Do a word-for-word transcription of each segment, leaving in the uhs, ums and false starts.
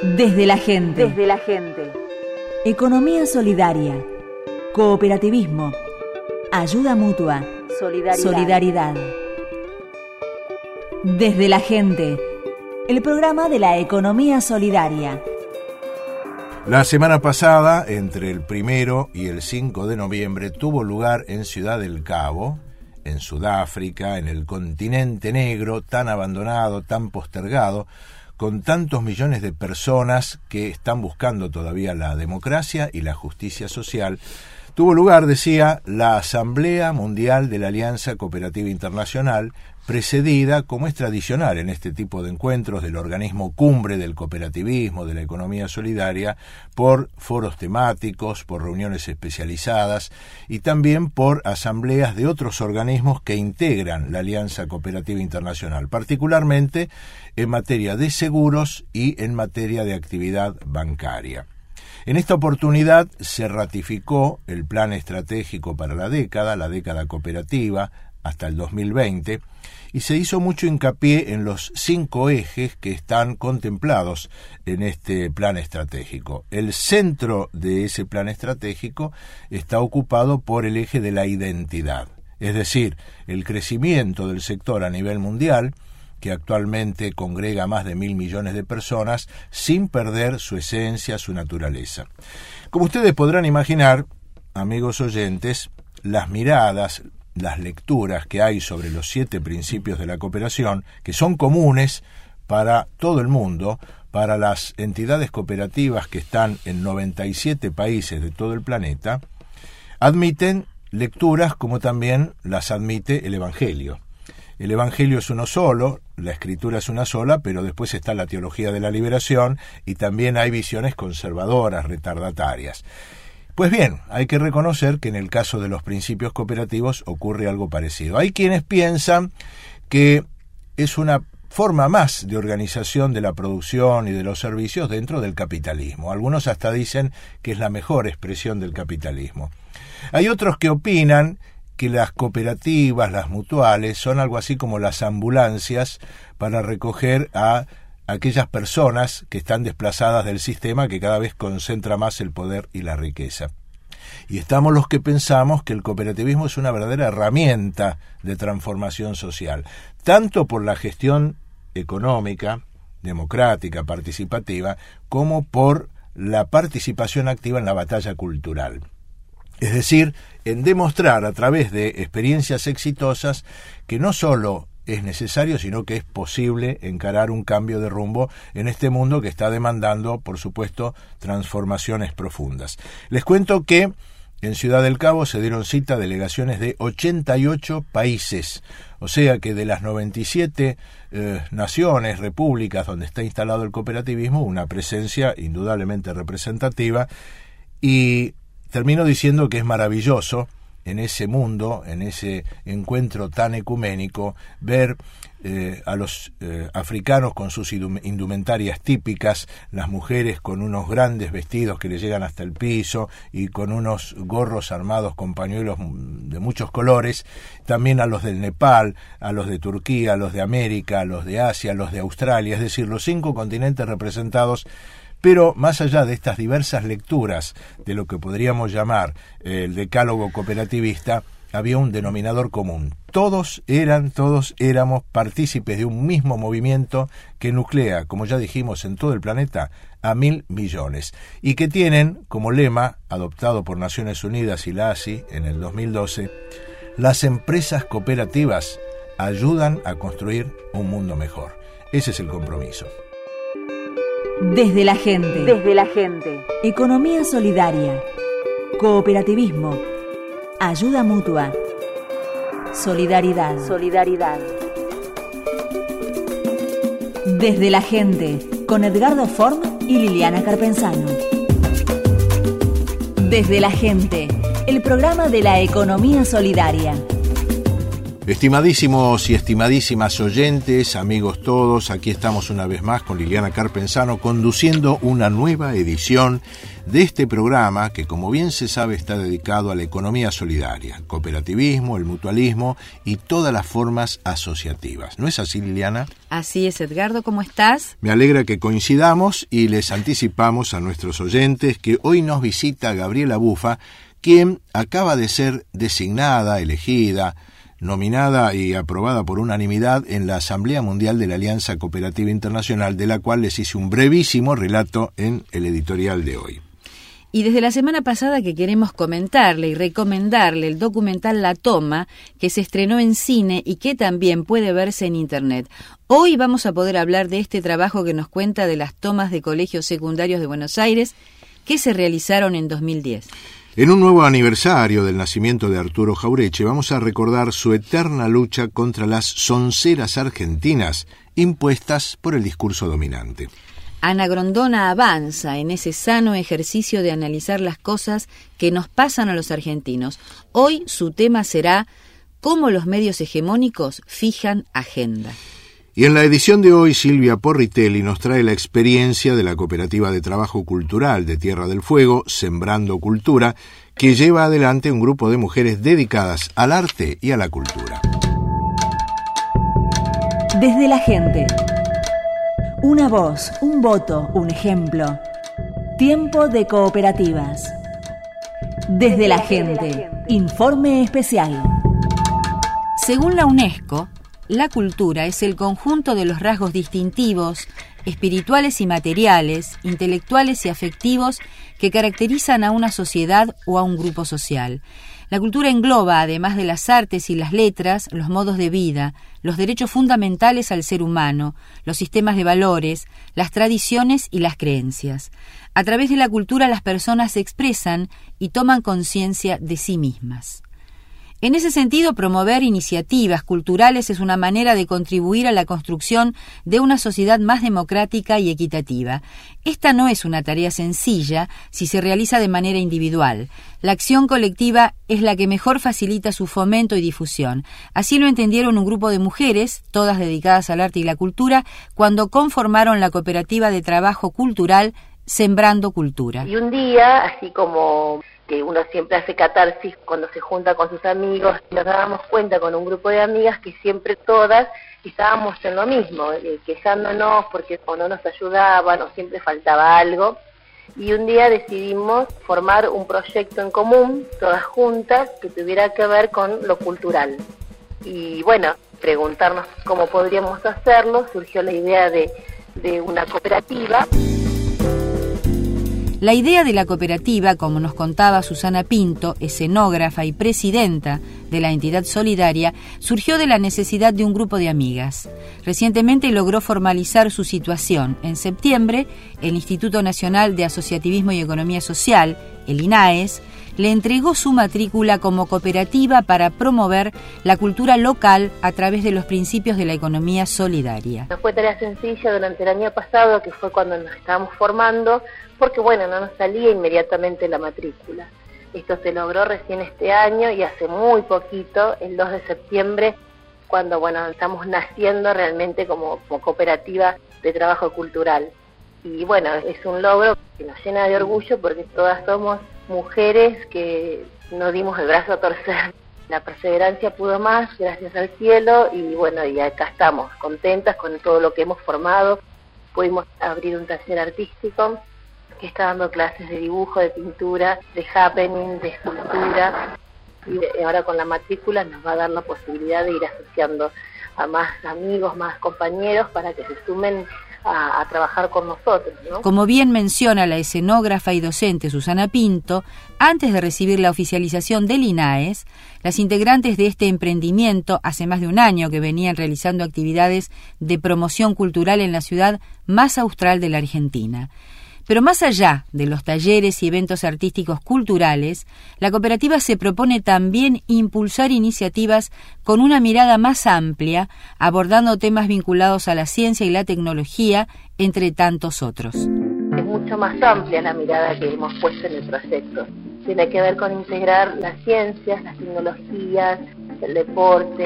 Desde la gente. Desde la gente. Economía solidaria. Cooperativismo. Ayuda mutua. Solidaridad. Solidaridad. Desde la gente. El programa de la economía solidaria. La semana pasada, entre el primero y el cinco de noviembre, tuvo lugar en Ciudad del Cabo, en Sudáfrica, en el continente negro, tan abandonado, tan postergado, con tantos millones de personas que están buscando todavía la democracia y la justicia social, tuvo lugar, decía, la Asamblea Mundial de la Alianza Cooperativa Internacional, precedida, como es tradicional en este tipo de encuentros, del organismo cumbre del cooperativismo, de la economía solidaria, por foros temáticos, por reuniones especializadas y también por asambleas de otros organismos que integran la Alianza Cooperativa Internacional, particularmente en materia de seguros y en materia de actividad bancaria. En esta oportunidad se ratificó el plan estratégico para la década, la década cooperativa, hasta el dos mil veinte, y se hizo mucho hincapié en los cinco ejes que están contemplados en este plan estratégico. El centro de ese plan estratégico está ocupado por el eje de la identidad, es decir, el crecimiento del sector a nivel mundial, que actualmente congrega más de mil millones de personas, sin perder su esencia, su naturaleza. Como ustedes podrán imaginar, amigos oyentes, las miradas, las lecturas que hay sobre los siete principios de la cooperación, que son comunes para todo el mundo, para las entidades cooperativas que están en noventa y siete países de todo el planeta, admiten lecturas como también las admite el Evangelio. El Evangelio es uno solo, la Escritura es una sola, pero después está la teología de la liberación y también hay visiones conservadoras, retardatarias. Pues bien, hay que reconocer que en el caso de los principios cooperativos ocurre algo parecido. Hay quienes piensan que es una forma más de organización de la producción y de los servicios dentro del capitalismo. Algunos hasta dicen que es la mejor expresión del capitalismo. Hay otros que opinan que las cooperativas, las mutuales, son algo así como las ambulancias para recoger a aquellas personas que están desplazadas del sistema que cada vez concentra más el poder y la riqueza. Y estamos los que pensamos que el cooperativismo es una verdadera herramienta de transformación social, tanto por la gestión económica, democrática, participativa, como por la participación activa en la batalla cultural. Es decir, en demostrar a través de experiencias exitosas que no solo es necesario, sino que es posible encarar un cambio de rumbo en este mundo que está demandando, por supuesto, transformaciones profundas. Les cuento que en Ciudad del Cabo se dieron cita delegaciones de ochenta y ocho países, o sea que de las noventa y siete eh, naciones, repúblicas donde está instalado el cooperativismo, una presencia indudablemente representativa, y termino diciendo que es maravilloso en ese mundo, en ese encuentro tan ecuménico, ver eh, a los eh, africanos con sus indumentarias típicas, las mujeres con unos grandes vestidos que les llegan hasta el piso y con unos gorros armados con pañuelos de muchos colores, también a los del Nepal, a los de Turquía, a los de América, a los de Asia, a los de Australia, es decir, los cinco continentes representados. Pero más allá de estas diversas lecturas de lo que podríamos llamar el decálogo cooperativista, había un denominador común. Todos eran, todos éramos partícipes de un mismo movimiento que nuclea, como ya dijimos, en todo el planeta, a mil millones, y que tienen como lema, adoptado por Naciones Unidas y la A S I en el dos mil doce, las empresas cooperativas ayudan a construir un mundo mejor. Ese es el compromiso. Desde la gente. Desde la gente. Economía solidaria. Cooperativismo. Ayuda mutua. Solidaridad. Solidaridad. Desde la gente. Con Edgardo Form y Liliana Carpenzano. Desde la gente. El programa de la economía solidaria. Estimadísimos y estimadísimas oyentes, amigos todos, aquí estamos una vez más con Liliana Carpenzano conduciendo una nueva edición de este programa que, como bien se sabe, está dedicado a la economía solidaria, el cooperativismo, el mutualismo y todas las formas asociativas. ¿No es así, Liliana? Así es, Edgardo, ¿cómo estás? Me alegra que coincidamos y les anticipamos a nuestros oyentes que hoy nos visita Gabriela Bufa, quien acaba de ser designada, elegida, nominada y aprobada por unanimidad en la Asamblea Mundial de la Alianza Cooperativa Internacional, de la cual les hice un brevísimo relato en el editorial de hoy. Y desde la semana pasada que queremos comentarle y recomendarle el documental La Toma, que se estrenó en cine y que también puede verse en internet. Hoy vamos a poder hablar de este trabajo que nos cuenta de las tomas de colegios secundarios de Buenos Aires que se realizaron en dos mil diez. En un nuevo aniversario del nacimiento de Arturo Jaureche, vamos a recordar su eterna lucha contra las sonceras argentinas impuestas por el discurso dominante. Ana Grondona avanza en ese sano ejercicio de analizar las cosas que nos pasan a los argentinos. Hoy su tema será cómo los medios hegemónicos fijan agenda. Y en la edición de hoy, Silvia Porritelli nos trae la experiencia de la Cooperativa de Trabajo Cultural de Tierra del Fuego, Sembrando Cultura, que lleva adelante un grupo de mujeres dedicadas al arte y a la cultura. Desde la gente. Una voz, un voto, un ejemplo. Tiempo de cooperativas. Desde la gente. Informe especial. Según la UNESCO, la cultura es el conjunto de los rasgos distintivos, espirituales y materiales, intelectuales y afectivos que caracterizan a una sociedad o a un grupo social. La cultura engloba, además de las artes y las letras, los modos de vida, los derechos fundamentales al ser humano, los sistemas de valores, las tradiciones y las creencias. A través de la cultura las personas se expresan y toman conciencia de sí mismas. En ese sentido, promover iniciativas culturales es una manera de contribuir a la construcción de una sociedad más democrática y equitativa. Esta no es una tarea sencilla si se realiza de manera individual. La acción colectiva es la que mejor facilita su fomento y difusión. Así lo entendieron un grupo de mujeres, todas dedicadas al arte y la cultura, cuando conformaron la Cooperativa de Trabajo Cultural Sembrando Cultura. Y un día, así como que uno siempre hace catarsis cuando se junta con sus amigos, nos dábamos cuenta con un grupo de amigas que siempre todas estábamos en lo mismo, eh, quejándonos porque o no nos ayudaban o siempre faltaba algo. Y un día decidimos formar un proyecto en común, todas juntas, que tuviera que ver con lo cultural. Y bueno, preguntarnos cómo podríamos hacerlo, surgió la idea de, de una cooperativa. La idea de la cooperativa, como nos contaba Susana Pinto, escenógrafa y presidenta de la entidad solidaria, surgió de la necesidad de un grupo de amigas. Recientemente logró formalizar su situación. En septiembre, el Instituto Nacional de Asociativismo y Economía Social, el INAES, le entregó su matrícula como cooperativa para promover la cultura local a través de los principios de la economía solidaria. No fue tarea sencilla durante el año pasado, que fue cuando nos estábamos formando, porque bueno, no nos salía inmediatamente la matrícula. Esto se logró recién este año y hace muy poquito, el dos de septiembre, cuando bueno, estamos naciendo realmente como, como cooperativa de trabajo cultural. Y bueno, es un logro que nos llena de orgullo porque todas somos mujeres que no dimos el brazo a torcer. La perseverancia pudo más, gracias al cielo, y bueno, y acá estamos, contentas con todo lo que hemos formado. Pudimos abrir un taller artístico que está dando clases de dibujo, de pintura, de happening, de escultura, y ahora con la matrícula nos va a dar la posibilidad de ir asociando a más amigos, más compañeros para que se sumen A, a trabajar con nosotros, ¿no? Como bien menciona la escenógrafa y docente Susana Pinto, antes de recibir la oficialización del INAES, las integrantes de este emprendimiento, hace más de un año que venían realizando actividades de promoción cultural en la ciudad más austral de la Argentina. Pero más allá de los talleres y eventos artísticos culturales, la cooperativa se propone también impulsar iniciativas con una mirada más amplia, abordando temas vinculados a la ciencia y la tecnología, entre tantos otros. Es mucho más amplia la mirada que hemos puesto en el proyecto. Tiene que ver con integrar las ciencias, las tecnologías, el deporte,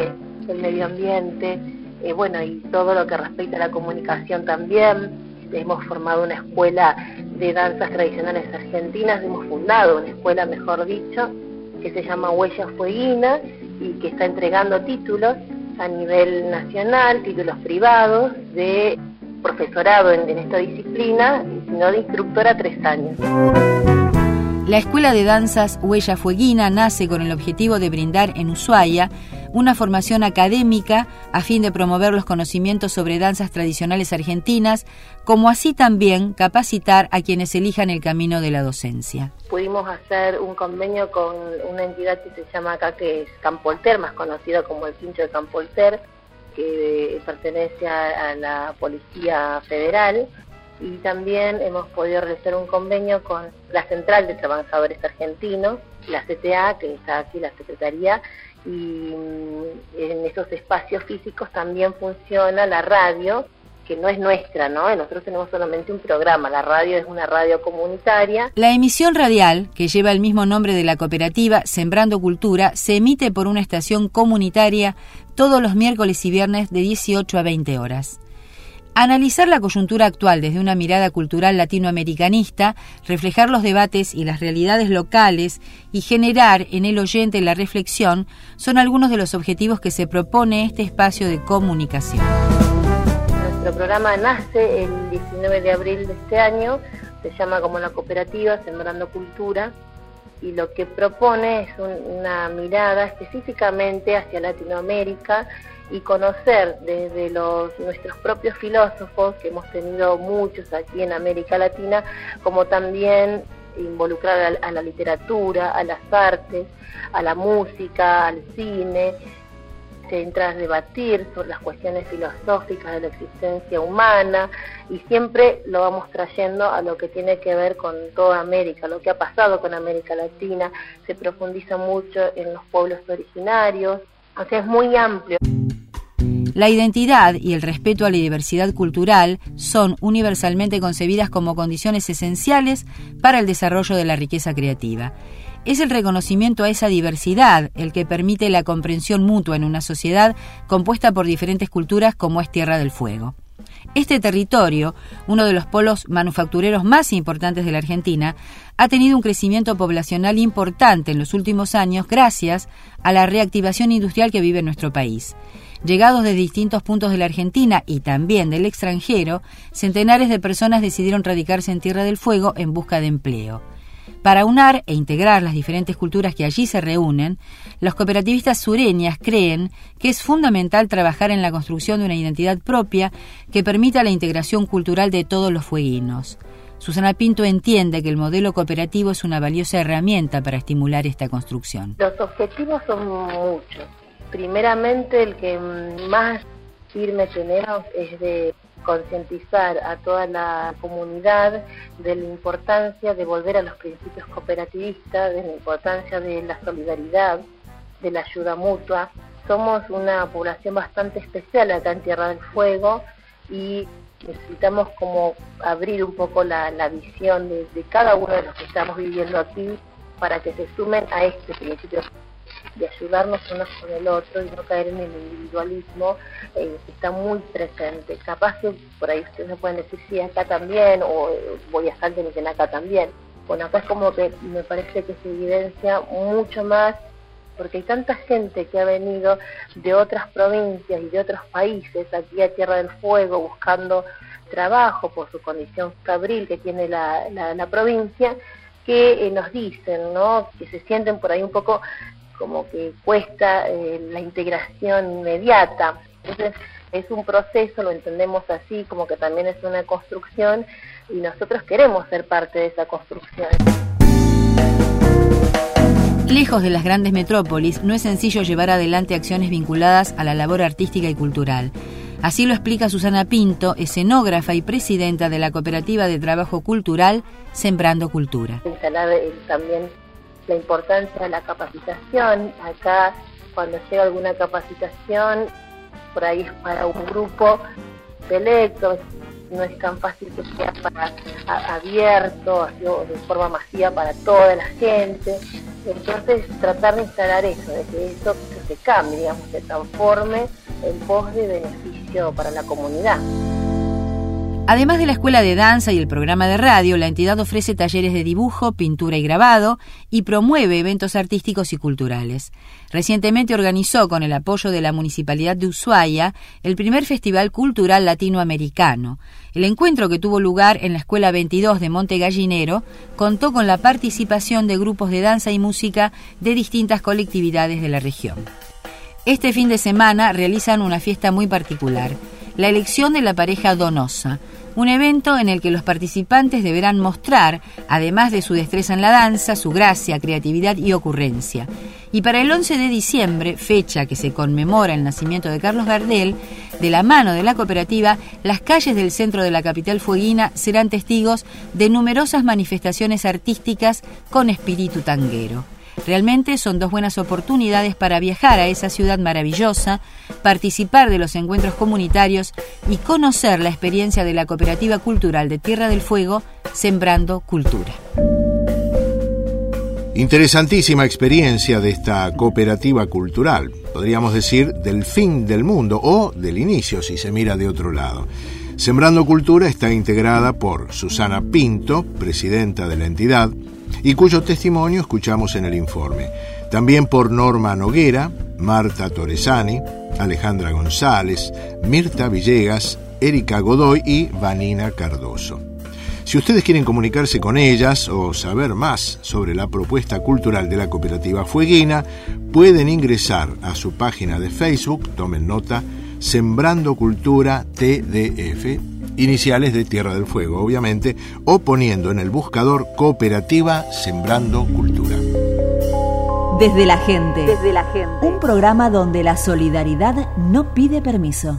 el medio ambiente, eh, bueno, y todo lo que respecta a la comunicación también. Hemos formado una escuela de danzas tradicionales argentinas, hemos fundado una escuela, mejor dicho, que se llama Huella Fueguina y que está entregando títulos a nivel nacional, títulos privados de profesorado en, en esta disciplina, sino de instructora tres años. La Escuela de Danzas Huella Fueguina nace con el objetivo de brindar en Ushuaia una formación académica a fin de promover los conocimientos sobre danzas tradicionales argentinas, como así también capacitar a quienes elijan el camino de la docencia. Pudimos hacer un convenio con una entidad que se llama acá, que es Campolter, más conocido como el Pincho de Campolter, que pertenece a, a la Policía Federal, y también hemos podido realizar un convenio con la Central de Trabajadores Argentinos, la C T A, que está aquí, la Secretaría, y en esos espacios físicos también funciona la radio, que no es nuestra, ¿no? Nosotros tenemos solamente un programa, la radio es una radio comunitaria. La emisión radial, que lleva el mismo nombre de la cooperativa, Sembrando Cultura, se emite por una estación comunitaria todos los miércoles y viernes de dieciocho a veinte horas. Analizar la coyuntura actual desde una mirada cultural latinoamericanista, reflejar los debates y las realidades locales y generar en el oyente la reflexión son algunos de los objetivos que se propone este espacio de comunicación. Nuestro programa nace el diecinueve de abril de este año, se llama como la cooperativa Sembrando Cultura, y lo que propone es un, una mirada específicamente hacia Latinoamérica y conocer desde los nuestros propios filósofos, que hemos tenido muchos aquí en América Latina, como también involucrar a, a la literatura, a las artes, a la música, al cine, se entra a debatir sobre las cuestiones filosóficas de la existencia humana, y siempre lo vamos trayendo a lo que tiene que ver con toda América, lo que ha pasado con América Latina, se profundiza mucho en los pueblos originarios, o sea, es muy amplio. La identidad y el respeto a la diversidad cultural son universalmente concebidas como condiciones esenciales para el desarrollo de la riqueza creativa. Es el reconocimiento a esa diversidad el que permite la comprensión mutua en una sociedad compuesta por diferentes culturas como es Tierra del Fuego. Este territorio, uno de los polos manufactureros más importantes de la Argentina, ha tenido un crecimiento poblacional importante en los últimos años gracias a la reactivación industrial que vive nuestro país. Llegados de distintos puntos de la Argentina y también del extranjero, centenares de personas decidieron radicarse en Tierra del Fuego en busca de empleo. Para unar e integrar las diferentes culturas que allí se reúnen, los cooperativistas sureñas creen que es fundamental trabajar en la construcción de una identidad propia que permita la integración cultural de todos los fueguinos. Susana Pinto entiende que el modelo cooperativo es una valiosa herramienta para estimular esta construcción. Los objetivos son muchos. Primeramente, el que más firme tenemos es de concientizar a toda la comunidad de la importancia de volver a los principios cooperativistas, de la importancia de la solidaridad, de la ayuda mutua. Somos una población bastante especial acá en Tierra del Fuego y necesitamos como abrir un poco la, la visión de, de cada uno de los que estamos viviendo aquí para que se sumen a este principio de ayudarnos unos con el otro y no caer en el individualismo eh, que está muy presente. Capaz que por ahí ustedes me pueden decir, sí, acá también, o eh, voy a Salta y dicen acá también. Bueno, acá es como que me parece que se evidencia mucho más, porque hay tanta gente que ha venido de otras provincias y de otros países aquí a Tierra del Fuego buscando trabajo por su condición fabril que tiene la, la, la provincia, que eh, nos dicen, ¿no?, que se sienten por ahí un poco como que cuesta eh, la integración inmediata. Entonces es un proceso, lo entendemos así, como que también es una construcción y nosotros queremos ser parte de esa construcción. Lejos de las grandes metrópolis, no es sencillo llevar adelante acciones vinculadas a la labor artística y cultural. Así lo explica Susana Pinto, escenógrafa y presidenta de la Cooperativa de Trabajo Cultural Sembrando Cultura. Instalar eh, también la importancia de la capacitación. Acá, cuando llega alguna capacitación, por ahí es para un grupo selecto, no es tan fácil que sea para a, abierto, así, de forma masiva para toda la gente. Entonces, tratar de instalar eso, de que eso se cambie, digamos, se transforme en pos de beneficio para la comunidad. Además de la escuela de danza y el programa de radio, la entidad ofrece talleres de dibujo, pintura y grabado y promueve eventos artísticos y culturales. Recientemente organizó, con el apoyo de la Municipalidad de Ushuaia, el primer Festival Cultural Latinoamericano. El encuentro, que tuvo lugar en la Escuela veintidós de Monte Gallinero, contó con la participación de grupos de danza y música de distintas colectividades de la región. Este fin de semana realizan una fiesta muy particular, la elección de la pareja Donosa, un evento en el que los participantes deberán mostrar, además de su destreza en la danza, su gracia, creatividad y ocurrencia. Y para el once de diciembre, fecha que se conmemora el nacimiento de Carlos Gardel, de la mano de la cooperativa, las calles del centro de la capital fueguina serán testigos de numerosas manifestaciones artísticas con espíritu tanguero. Realmente son dos buenas oportunidades para viajar a esa ciudad maravillosa, participar de los encuentros comunitarios y conocer la experiencia de la Cooperativa Cultural de Tierra del Fuego, Sembrando Cultura. Interesantísima experiencia de esta cooperativa cultural, podríamos decir del fin del mundo o del inicio si se mira de otro lado. Sembrando Cultura está integrada por Susana Pinto, presidenta de la entidad, y cuyo testimonio escuchamos en el informe. También por Norma Noguera, Marta Torresani, Alejandra González, Mirta Villegas, Erika Godoy y Vanina Cardoso. Si ustedes quieren comunicarse con ellas o saber más sobre la propuesta cultural de la cooperativa fueguina, pueden ingresar a su página de Facebook, tomen nota, Sembrando Cultura T D F, iniciales de Tierra del Fuego, obviamente, o poniendo en el buscador Cooperativa Sembrando Cultura. Desde la gente. Desde la gente. Un programa donde la solidaridad no pide permiso.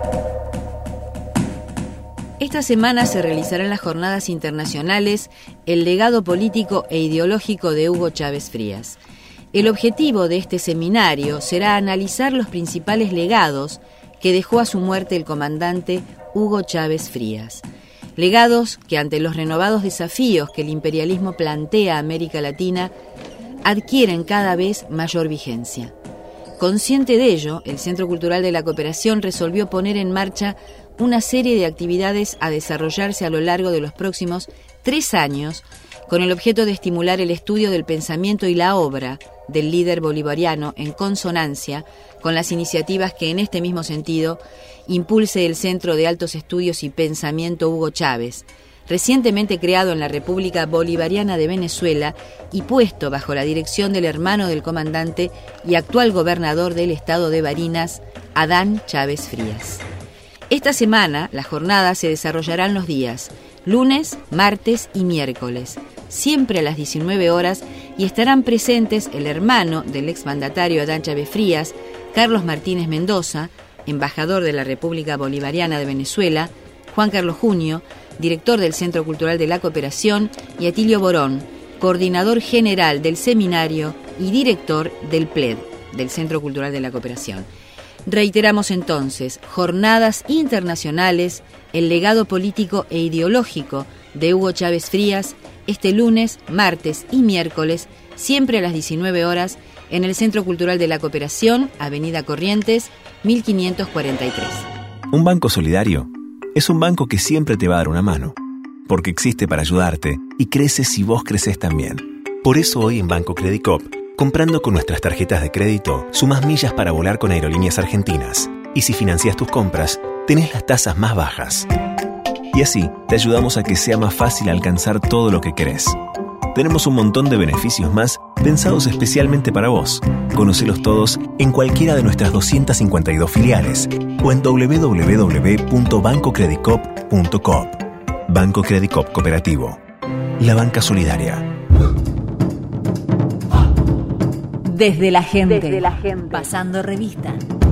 Esta semana se realizarán las jornadas internacionales El legado político e ideológico de Hugo Chávez Frías. El objetivo de este seminario será analizar los principales legados que dejó a su muerte el comandante Hugo Chávez Frías. Legados que, ante los renovados desafíos que el imperialismo plantea a América Latina, adquieren cada vez mayor vigencia. Consciente de ello, el Centro Cultural de la Cooperación resolvió poner en marcha una serie de actividades a desarrollarse a lo largo de los próximos tres años, con el objeto de estimular el estudio del pensamiento y la obra del líder bolivariano en consonancia con las iniciativas que en este mismo sentido impulse el Centro de Altos Estudios y Pensamiento Hugo Chávez, recientemente creado en la República Bolivariana de Venezuela y puesto bajo la dirección del hermano del comandante y actual gobernador del estado de Barinas, Adán Chávez Frías. Esta semana las jornadas se desarrollarán los días lunes, martes y miércoles, siempre a las diecinueve horas, y estarán presentes el hermano del exmandatario Adán Chávez Frías, Carlos Martínez Mendoza, embajador de la República Bolivariana de Venezuela, Juan Carlos Junio, director del Centro Cultural de la Cooperación, y Atilio Borón, coordinador general del seminario y director del P L E D, del Centro Cultural de la Cooperación. Reiteramos entonces, jornadas internacionales, el legado político e ideológico de Hugo Chávez Frías, este lunes, martes y miércoles, siempre a las diecinueve horas, en el Centro Cultural de la Cooperación, Avenida Corrientes, mil quinientos cuarenta y tres. Un banco solidario es un banco que siempre te va a dar una mano, porque existe para ayudarte y crece si vos creces también. Por eso hoy en Banco Credicop, comprando con nuestras tarjetas de crédito, sumás millas para volar con Aerolíneas Argentinas. Y si financias tus compras, tenés las tasas más bajas. Y así, te ayudamos a que sea más fácil alcanzar todo lo que querés. Tenemos un montón de beneficios más pensados especialmente para vos. Conocelos todos en cualquiera de nuestras doscientas cincuenta y dos filiales o en doble u doble u doble u punto banco credicop punto com. Banco Credicop Cooperativo. La banca solidaria. Desde la gente. Desde la gente. Pasando revista.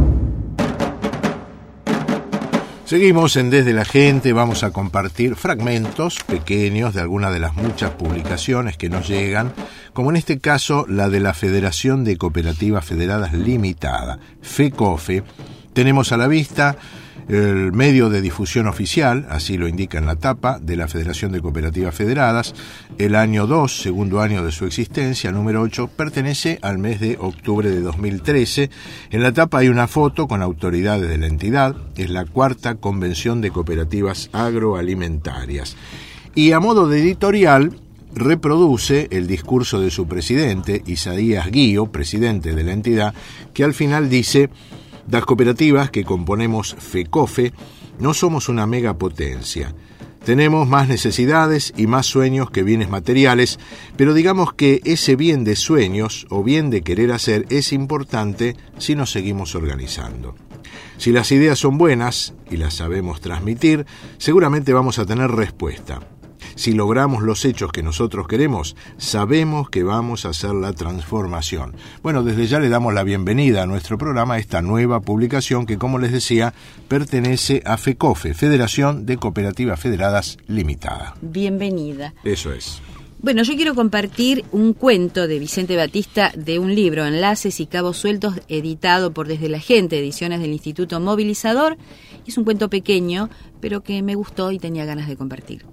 Seguimos en Desde la Gente, vamos a compartir fragmentos pequeños de algunas de las muchas publicaciones que nos llegan, como en este caso la de la Federación de Cooperativas Federadas Limitada, FECOFE. Tenemos a la vista El medio de difusión oficial, así lo indica en la tapa, de la Federación de Cooperativas Federadas, el año dos, segundo año de su existencia, número ocho, pertenece al mes de octubre de dos mil trece. En la tapa hay una foto con autoridades de la entidad. Es la cuarta Convención de Cooperativas Agroalimentarias. Y a modo de editorial, reproduce el discurso de su presidente, Isaías Guío, presidente de la entidad, que al final dice: las cooperativas que componemos FECOFE no somos una megapotencia. Tenemos más necesidades y más sueños que bienes materiales, pero digamos que ese bien de sueños o bien de querer hacer es importante si nos seguimos organizando. Si las ideas son buenas y las sabemos transmitir, seguramente vamos a tener respuesta. Si logramos los hechos que nosotros queremos, sabemos que vamos a hacer la transformación. Bueno, desde ya le damos la bienvenida a nuestro programa, a esta nueva publicación que, como les decía, pertenece a FECOFE, Federación de Cooperativas Federadas Limitada. Bienvenida. Eso es. Bueno, yo quiero compartir un cuento de Vicente Batista de un libro, Enlaces y Cabos Sueltos, editado por Desde la Gente, ediciones del Instituto Movilizador. Es un cuento pequeño, pero que me gustó y tenía ganas de compartir.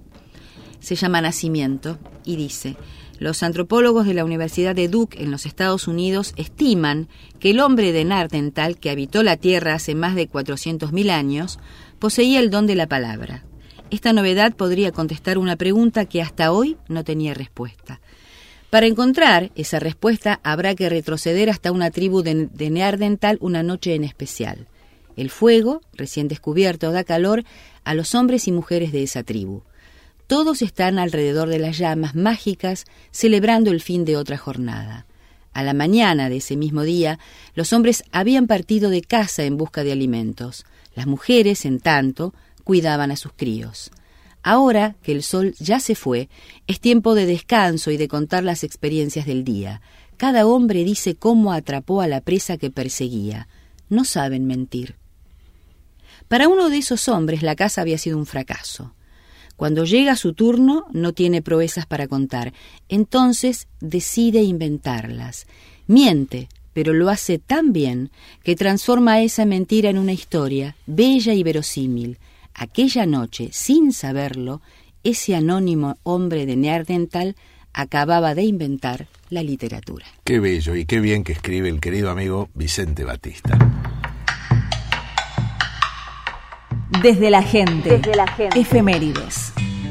Se llama Nacimiento y dice: los antropólogos de la Universidad de Duke en los Estados Unidos estiman que el hombre de Neandertal, que habitó la Tierra hace más de cuatrocientos mil años, poseía el don de la palabra. Esta novedad podría contestar una pregunta que hasta hoy no tenía respuesta. Para encontrar esa respuesta habrá que retroceder hasta una tribu de, de Neandertal una noche en especial. El fuego, recién descubierto, da calor a los hombres y mujeres de esa tribu. Todos están alrededor de las llamas mágicas, celebrando el fin de otra jornada. A la mañana de ese mismo día, los hombres habían partido de casa en busca de alimentos. Las mujeres, en tanto, cuidaban a sus críos. Ahora que el sol ya se fue, es tiempo de descanso y de contar las experiencias del día. Cada hombre dice cómo atrapó a la presa que perseguía. No saben mentir. Para uno de esos hombres, la caza había sido un fracaso. Cuando llega su turno, no tiene proezas para contar. Entonces decide inventarlas. Miente, pero lo hace tan bien que transforma esa mentira en una historia bella y verosímil. Aquella noche, sin saberlo, ese anónimo hombre de Neandertal acababa de inventar la literatura. Qué bello y qué bien que escribe el querido amigo Vicente Batista. Desde la gente, Desde la gente. Efemérides.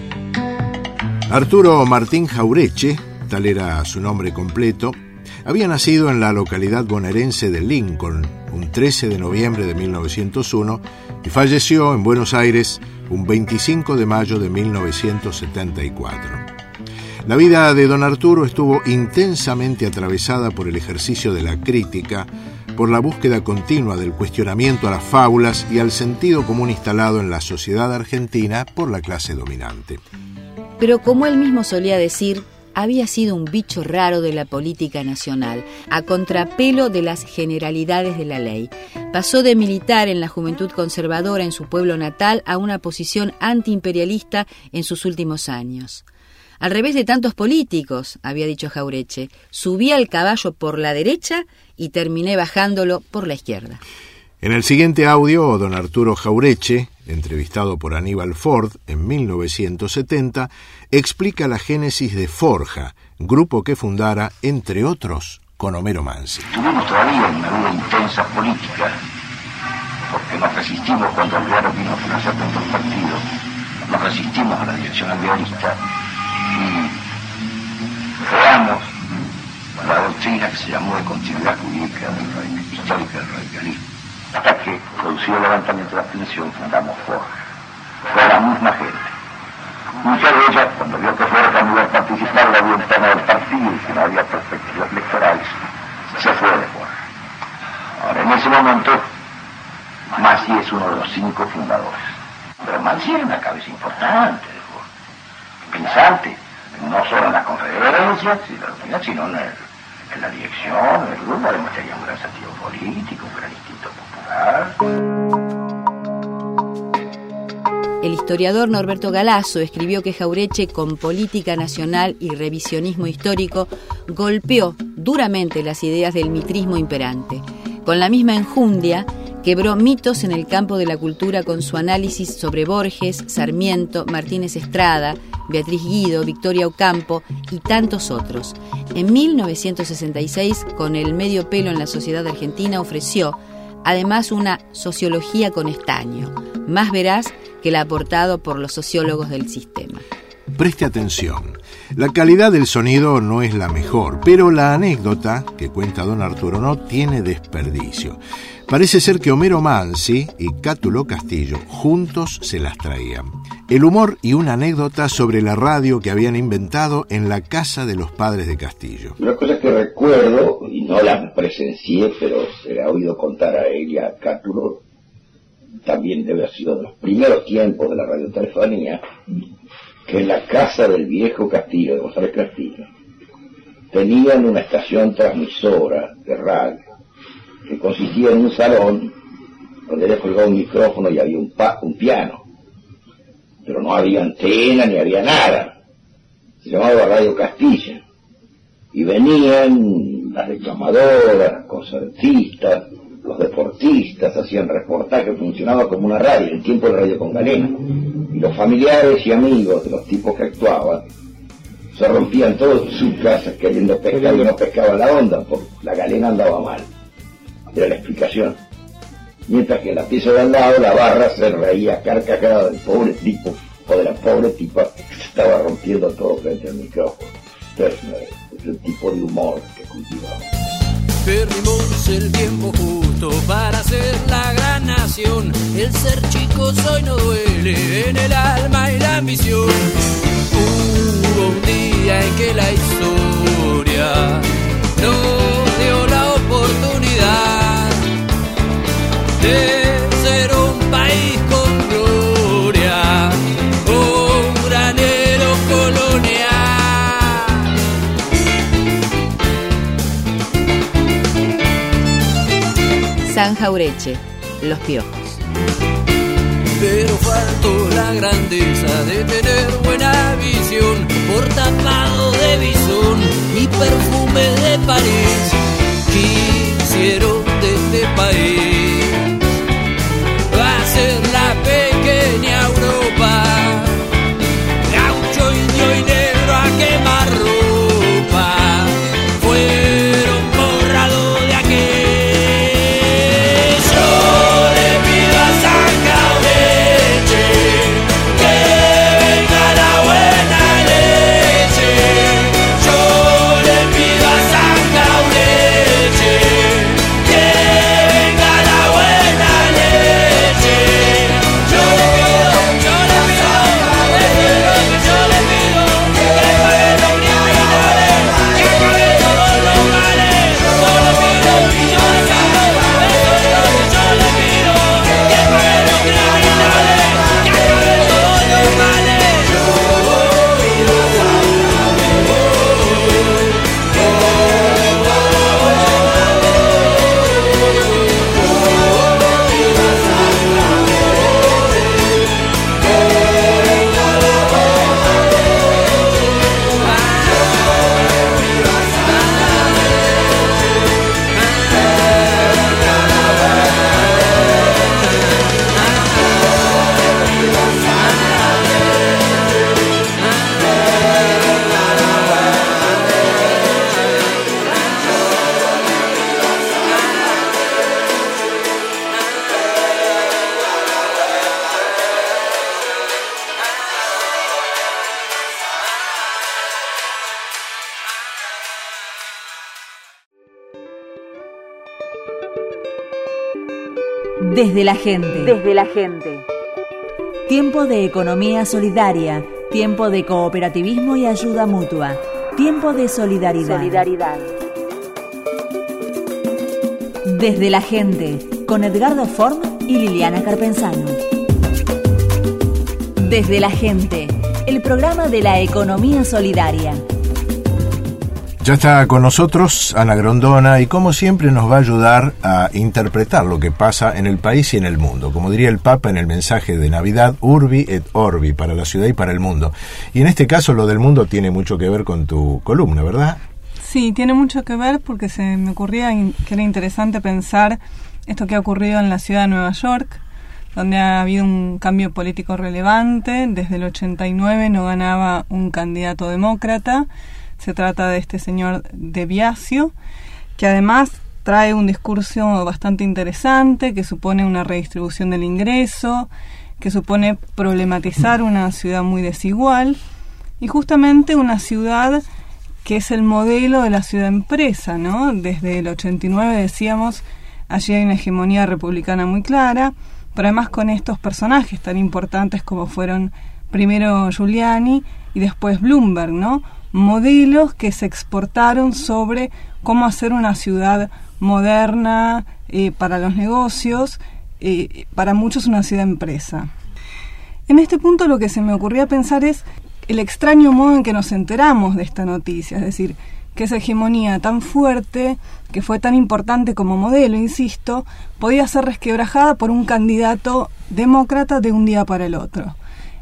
Arturo Martín Jaureche, tal era su nombre completo, había nacido en la localidad bonaerense de Lincoln un trece de noviembre de mil novecientos uno y falleció en Buenos Aires un veinticinco de mayo de mil novecientos setenta y cuatro. La vida de don Arturo estuvo intensamente atravesada por el ejercicio de la crítica, por la búsqueda continua del cuestionamiento a las fábulas y al sentido común instalado en la sociedad argentina por la clase dominante. Pero como él mismo solía decir, había sido un bicho raro de la política nacional, a contrapelo de las generalidades de la ley. Pasó de militar en la Juventud Conservadora en su pueblo natal a una posición antiimperialista en sus últimos años. Al revés de tantos políticos, había dicho Jaureche, subí al caballo por la derecha y terminé bajándolo por la izquierda. En el siguiente audio, don Arturo Jaureche, entrevistado por Aníbal Ford en mil novecientos setenta, explica la génesis de Forja, grupo que fundara, entre otros, con Homero Mansi. Tuvimos todavía una vida intensa política, porque nos resistimos cuando el Alvear vino a financiar con otros partidos, nos resistimos a la dirección alvearista y creamos la doctrina que se llamó de continuidad jurídica del radical, histórica del radicalismo. Hasta que, producido el levantamiento de la abstención, fundamos Forja. Fue la misma gente. Muchas de ellas, cuando vio que Forja no iba a participar en la vida interna del partido y que no había perspectivas electorales, se fue de Forja. Ahora, en ese momento, Mansi es uno de los cinco fundadores. Pero Mansi era una cabeza importante de Forja, pensante, no solo en la confederancia, sino en, el, en la dirección, en el grupo. Además tenía un gran sentido político, un gran instinto popular. El historiador Norberto Galasso escribió que Jaureche, con política nacional y revisionismo histórico, golpeó duramente las ideas del mitrismo imperante, con la misma enjundia Quebró mitos en el campo de la cultura con su análisis sobre Borges, Sarmiento, Martínez Estrada, Beatriz Guido, Victoria Ocampo y tantos otros. En mil novecientos sesenta y seis, con el medio pelo en la sociedad argentina, ofreció además una sociología con estaño, más veraz que la aportado por los sociólogos del sistema. Preste atención. La calidad del sonido no es la mejor, pero la anécdota que cuenta don Arturo no tiene desperdicio. Parece ser que Homero Mansi y Cátulo Castillo juntos se las traían. El humor y una anécdota sobre la radio que habían inventado en la casa de los padres de Castillo. Una cosa que recuerdo, y no la presencié, pero se la he oído contar a él y a Cátulo, también debe haber sido de los primeros tiempos de la radiotelefonía, que en la casa del viejo Castillo, de González Castillo, tenían una estación transmisora de radio, que consistía en un salón donde le colgaba un micrófono y había un, pa, un piano, pero no había antena ni había nada. Se llamaba Radio Castilla, y venían las reclamadoras, las concertistas, los deportistas, hacían reportajes, funcionaba como una radio, en tiempo de Radio con Galena, y los familiares y amigos de los tipos que actuaban se rompían todos en sus casas queriendo pescar y no pescaban la onda porque la galena andaba mal. Era la explicación. Mientras que en la pieza de al lado la barra se reía carcajada del pobre tipo o de la pobre tipa que se estaba rompiendo todo frente al micrófono. Entonces es el tipo de humor que cultivamos. Perdimos el tiempo justo para ser la gran nación. El ser chicos hoy no duele en el alma y la ambición. Hubo un día en que la historia nos dio la oportunidad de ser un país con gloria, un granero colonial. San Jaureche, Los Piojos. Pero faltó la grandeza de tener buena visión, por tapado de bisón y perfume de París. Quisieron de este país va a ser la pequeña Europa, gaucho, indio y negro a quemar ropa, fueron borrados de aquel. Desde la gente. Desde la gente. Tiempo de economía solidaria, tiempo de cooperativismo y ayuda mutua, tiempo de solidaridad. Solidaridad. Desde la gente, con Edgardo Form y Liliana Carpenzano. Desde la gente, el programa de la economía solidaria. Ya está con nosotros Ana Grondona y como siempre nos va a ayudar a interpretar lo que pasa en el país y en el mundo. Como diría el Papa en el mensaje de Navidad, Urbi et Orbi, para la ciudad y para el mundo. Y en este caso lo del mundo tiene mucho que ver con tu columna, ¿verdad? Sí, tiene mucho que ver porque se me ocurría que era interesante pensar esto que ha ocurrido en la ciudad de Nueva York, donde ha habido un cambio político relevante. Desde el ochenta y nueve no ganaba un candidato demócrata. Se trata de este señor De Blasio, que además trae un discurso bastante interesante, que supone una redistribución del ingreso, que supone problematizar una ciudad muy desigual, y justamente una ciudad que es el modelo de la ciudad empresa, ¿no? Desde el ochenta y nueve, decíamos, allí hay una hegemonía republicana muy clara, pero además con estos personajes tan importantes como fueron primero Giuliani y después Bloomberg, ¿no? Modelos que se exportaron sobre cómo hacer una ciudad moderna eh, para los negocios, eh, para muchos una ciudad empresa. En este punto lo que se me ocurría pensar es el extraño modo en que nos enteramos de esta noticia, es decir, que esa hegemonía tan fuerte, que fue tan importante como modelo, insisto, podía ser resquebrajada por un candidato demócrata de un día para el otro.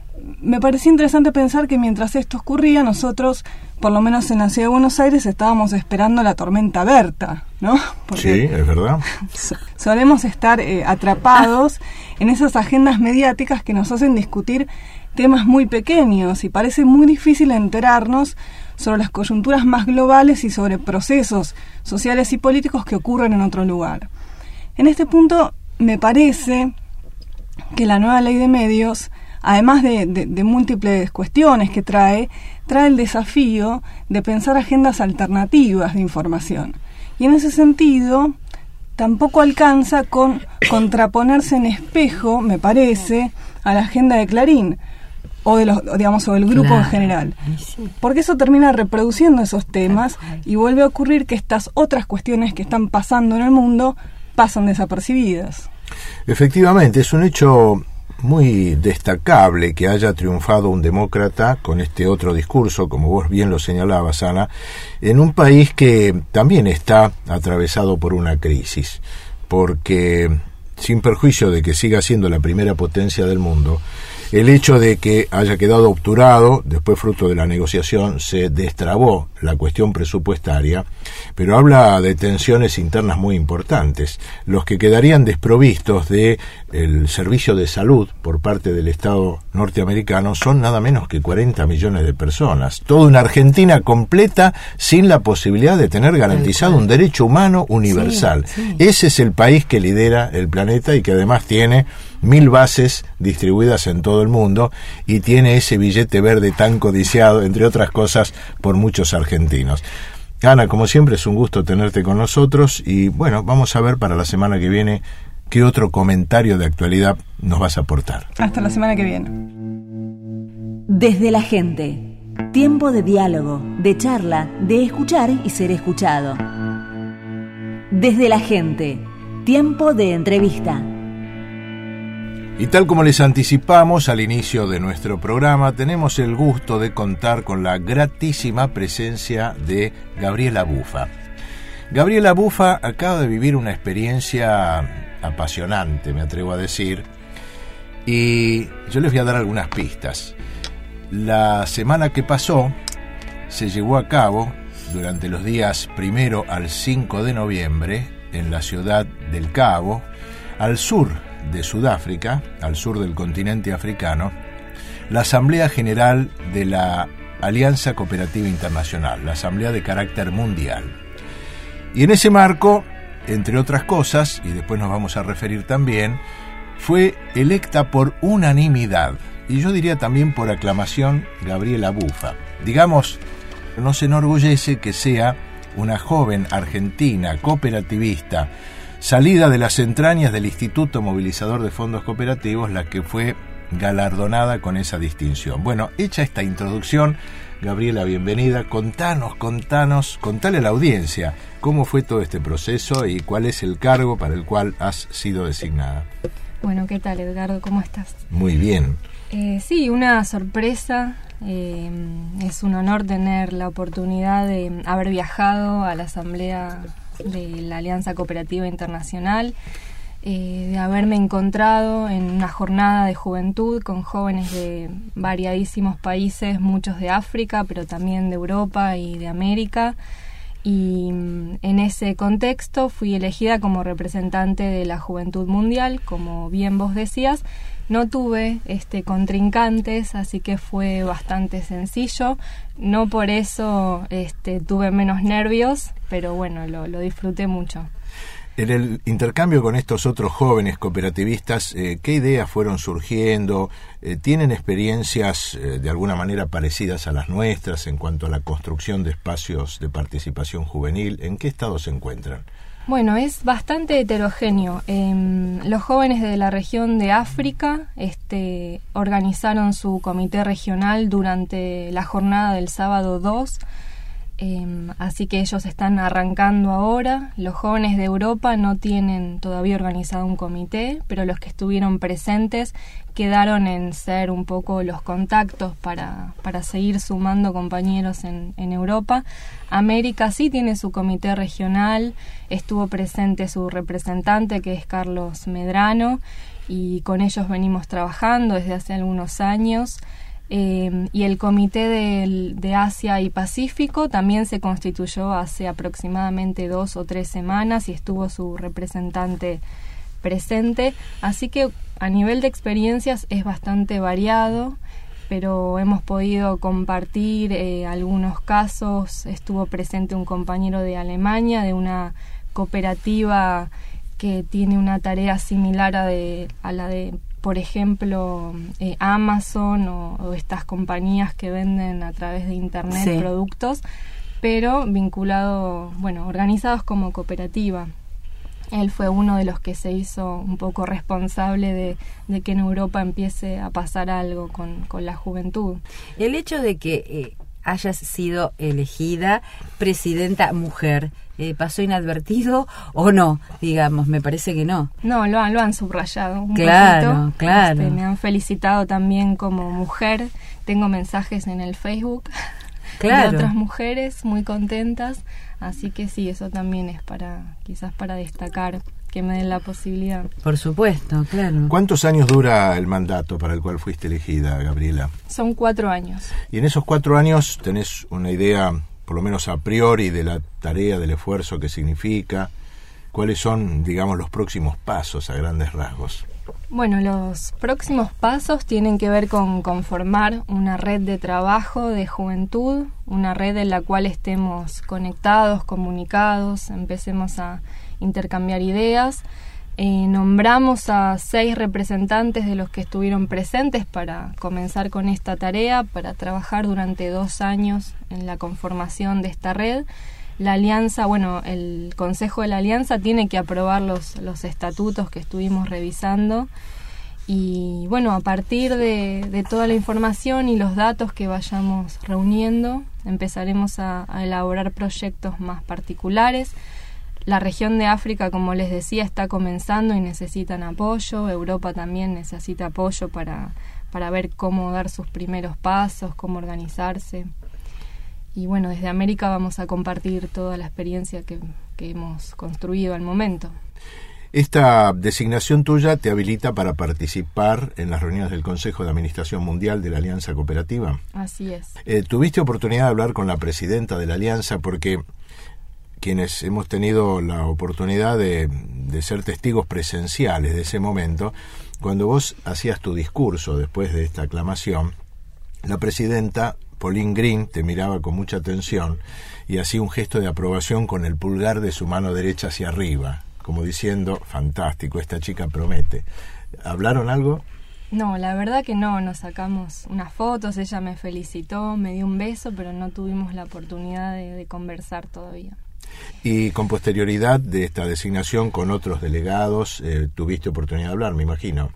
Me parecía interesante pensar que mientras esto ocurría, nosotros, por lo menos en la ciudad de Buenos Aires, estábamos esperando la tormenta Berta, ¿no? Porque sí, es verdad. Solemos estar eh, atrapados en esas agendas mediáticas que nos hacen discutir temas muy pequeños, y parece muy difícil enterarnos sobre las coyunturas más globales y sobre procesos sociales y políticos que ocurren en otro lugar. En este punto, me parece que la nueva ley de medios, además de, de, de múltiples cuestiones que trae, trae el desafío de pensar agendas alternativas de información. Y en ese sentido, tampoco alcanza con contraponerse en espejo, me parece, a la agenda de Clarín, o de los, digamos, o del grupo claro. en general. Porque eso termina reproduciendo esos temas y vuelve a ocurrir que estas otras cuestiones que están pasando en el mundo pasan desapercibidas. Efectivamente, es un hecho muy destacable que haya triunfado un demócrata con este otro discurso, como vos bien lo señalabas, Ana, en un país que también está atravesado por una crisis, porque sin perjuicio de que siga siendo la primera potencia del mundo, el hecho de que haya quedado obturado, después fruto de la negociación se destrabó la cuestión presupuestaria, pero habla de tensiones internas muy importantes. Los que quedarían desprovistos de el servicio de salud por parte del Estado norteamericano son nada menos que cuarenta millones de personas. Toda una Argentina completa sin la posibilidad de tener garantizado un derecho humano universal. Sí, sí. Ese es el país que lidera el planeta y que además tiene mil bases distribuidas en todo el mundo y tiene ese billete verde tan codiciado, entre otras cosas, por muchos argentinos. Ana, como siempre, es un gusto tenerte con nosotros y, bueno, vamos a ver para la semana que viene qué otro comentario de actualidad nos vas a aportar. Hasta la semana que viene. Desde la gente. Tiempo de diálogo, de charla, de escuchar y ser escuchado. Desde la gente. Tiempo de entrevista. Y tal como les anticipamos al inicio de nuestro programa, tenemos el gusto de contar con la gratísima presencia de Gabriela Buffa. Gabriela Buffa acaba de vivir una experiencia apasionante, me atrevo a decir, y yo les voy a dar algunas pistas. La semana que pasó se llevó a cabo durante los días primero al cinco de noviembre en la ciudad del Cabo, al sur de Sudáfrica, al sur del continente africano, la Asamblea General de la Alianza Cooperativa Internacional, la asamblea de carácter mundial. Y en ese marco, entre otras cosas, y después nos vamos a referir también, fue electa por unanimidad, y yo diría también por aclamación, Gabriela Buffa. Digamos, nos enorgullece que sea una joven argentina cooperativista, salida de las entrañas del Instituto Movilizador de Fondos Cooperativos, la que fue galardonada con esa distinción. Bueno, hecha esta introducción, Gabriela, bienvenida. Contanos, contanos, contale a la audiencia cómo fue todo este proceso y cuál es el cargo para el cual has sido designada. Bueno, ¿qué tal, Edgardo? ¿Cómo estás? Muy bien. Eh, sí, una sorpresa. Eh, es un honor tener la oportunidad de haber viajado a la Asamblea de la Alianza Cooperativa Internacional, eh, de haberme encontrado en una jornada de juventud con jóvenes de variadísimos países, muchos de África, pero también de Europa y de América, Y en ese contexto fui elegida como representante de la Juventud Mundial, como bien vos decías. No tuve este, contrincantes, así que fue bastante sencillo. No por eso este, tuve menos nervios, pero bueno, lo, lo disfruté mucho. En el intercambio con estos otros jóvenes cooperativistas, eh, ¿qué ideas fueron surgiendo? Eh, ¿Tienen experiencias eh, de alguna manera parecidas a las nuestras en cuanto a la construcción de espacios de participación juvenil? ¿En qué estado se encuentran? Bueno, es bastante heterogéneo. Eh, los jóvenes de la región de África este, organizaron su comité regional durante la jornada del sábado dos. Eh, así que ellos están arrancando ahora. Los jóvenes de Europa no tienen todavía organizado un comité, pero los que estuvieron presentes quedaron en ser un poco los contactos para, para seguir sumando compañeros en, en Europa. América sí tiene su comité regional, estuvo presente su representante, que es Carlos Medrano, y con ellos venimos trabajando desde hace algunos años. Eh, y el Comité de, de Asia y Pacífico también se constituyó hace aproximadamente dos o tres semanas y estuvo su representante presente. Así que a nivel de experiencias es bastante variado, pero hemos podido compartir eh, algunos casos. Estuvo presente un compañero de Alemania, de una cooperativa que tiene una tarea similar a, de, a la de, por ejemplo, eh, Amazon o, o estas compañías que venden a través de internet sí. productos, pero vinculado, bueno, organizados como cooperativa. Él fue uno de los que se hizo un poco responsable de, de que en Europa empiece a pasar algo con, con la juventud. El hecho de que eh, hayas sido elegida presidenta mujer, Eh, ¿pasó inadvertido o no? Digamos, me parece que no. No, lo han, lo han subrayado un claro, poquito. Claro, este, me han felicitado también como mujer. Tengo mensajes en el Facebook claro. de otras mujeres muy contentas. Así que sí, eso también es para, quizás para destacar, que me den la posibilidad. Por supuesto, claro. ¿Cuántos años dura el mandato para el cual fuiste elegida, Gabriela? Son cuatro años. Y en esos cuatro años tenés una idea, por lo menos a priori, de la tarea, del esfuerzo que significa. ¿Cuáles son, digamos, los próximos pasos a grandes rasgos? Bueno, los próximos pasos tienen que ver con conformar una red de trabajo de juventud, una red en la cual estemos conectados, comunicados, empecemos a intercambiar ideas. Eh, nombramos a seis representantes de los que estuvieron presentes para comenzar con esta tarea, para trabajar durante dos años en la conformación de esta red. La alianza, bueno, el Consejo de la Alianza tiene que aprobar los, los estatutos que estuvimos revisando y, bueno, a partir de, de toda la información y los datos que vayamos reuniendo, empezaremos a, a elaborar proyectos más particulares. La región de África, como les decía, está comenzando y necesitan apoyo. Europa también necesita apoyo para, para ver cómo dar sus primeros pasos, cómo organizarse. Y bueno, desde América vamos a compartir toda la experiencia que, que hemos construido al momento. Esta designación tuya te habilita para participar en las reuniones del Consejo de Administración Mundial de la Alianza Cooperativa. Así es. Eh, ¿Tuviste oportunidad de hablar con la presidenta de la Alianza? Porque quienes hemos tenido la oportunidad de, de ser testigos presenciales de ese momento, cuando vos hacías tu discurso después de esta aclamación, la presidenta Pauline Green te miraba con mucha atención y hacía un gesto de aprobación con el pulgar de su mano derecha hacia arriba, como diciendo, fantástico, esta chica promete. ¿Hablaron algo? No, la verdad que no, nos sacamos unas fotos, ella me felicitó, me dio un beso, pero no tuvimos la oportunidad de, de conversar todavía. Y con posterioridad de esta designación con otros delegados, eh, tuviste oportunidad de hablar, me imagino.